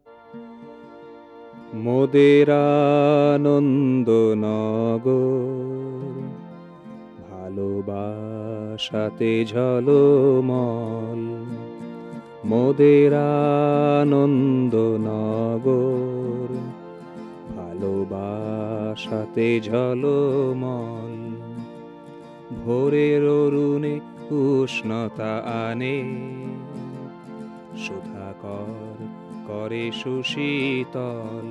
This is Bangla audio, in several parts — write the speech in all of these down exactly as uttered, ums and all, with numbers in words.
মোদের আনন্দনগর, ভালোবাসাতে ঝলমল। মোদের আনন্দনগর, ভালোবাসাতে ঝলমল। ভোরের অরুণে উষ্ণতা আনে, সুধাকর করে সুশীতল।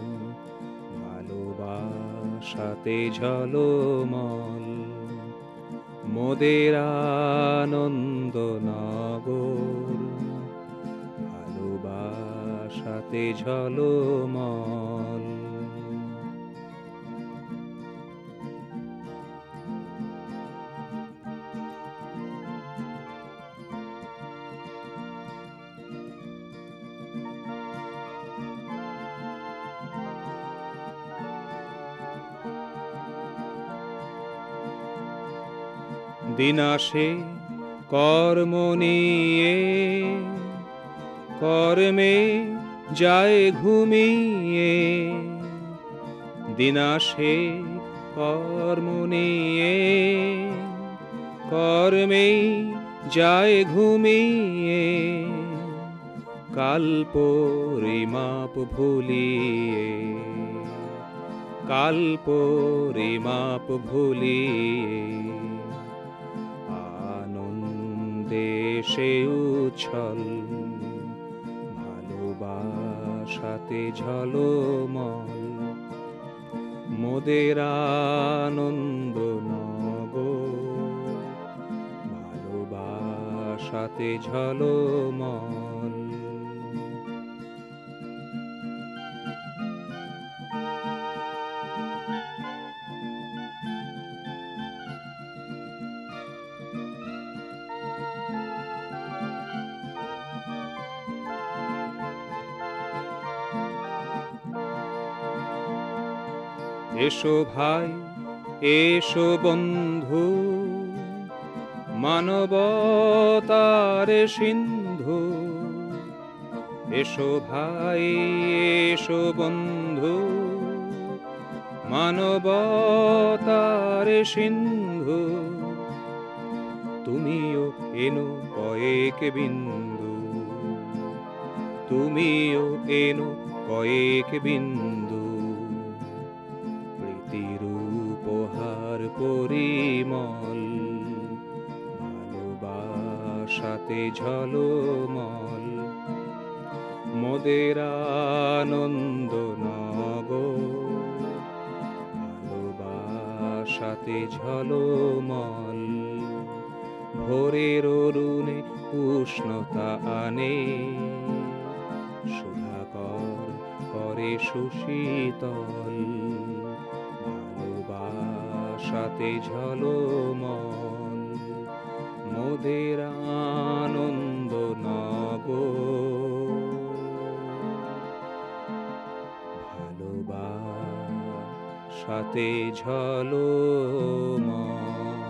ভালোবাসাতে ঝলমল, মোদের আনন্দনগর, ভালোবাসাতে ঝলমল। দিন আসে কর্ম নিয়ে, কর্মে যায় ঘুমিয়ে। দিন আসে কর্ম নিয়ে, কর্মে যায় ঘুমিয়ে। কাল পরিমাপ ভুলিয়ে, কাল পরিমাপ ভুলিয়ে। দেশে উচ্ছল, ভালোবাসাতে ঝলমল। মোদের আনন্দনগর, ভালোবাসাতে ঝলমল। এসো ভাই, এসো বন্ধু, মানবতার সিন্ধু। এসো ভাই, এসো বন্ধু, মানবতার সিন্ধু। তুমিও এনো কয়েক বিন্দু, তুমিও এনো কয়েক বিন্দু। উপহার পরিমল, ভালোবাসাতে ঝলমল। মোদের আনন্দনগর, ভালোবাসাতে ঝলমল। ভোরের অরুণে উষ্ণতা আনে, সুধাকর করে সুশীতল। ভালোবাসাতে ঝলমল, মোদের আনন্দনগর, ভালোবাসাতে ঝলমল।